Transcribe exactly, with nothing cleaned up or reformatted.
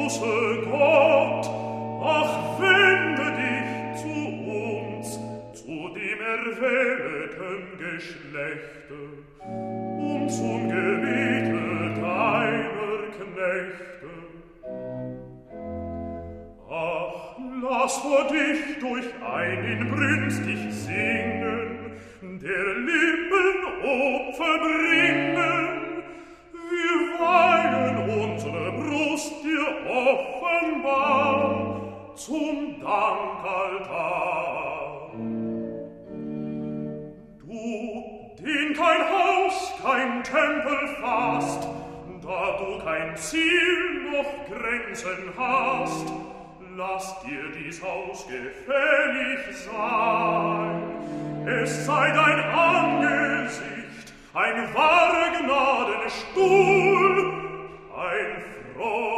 große Gott, ach, wende dich zu uns, zu dem erwählten Geschlechte, und zum Gebete deiner Knechte. Ach, lass vor dich durch ein inbrünstig Singen der Lippen Opfer bringen. Wir weihen unsere Brust dir offenbar zum Dankaltar. Du, den kein Haus, kein Tempel fasst, da du kein Ziel noch Grenzen hast, lass dir dies Haus gefällig sein. Es sei dein Angesicht, ein wahrer Gnadenstuhl, ein froh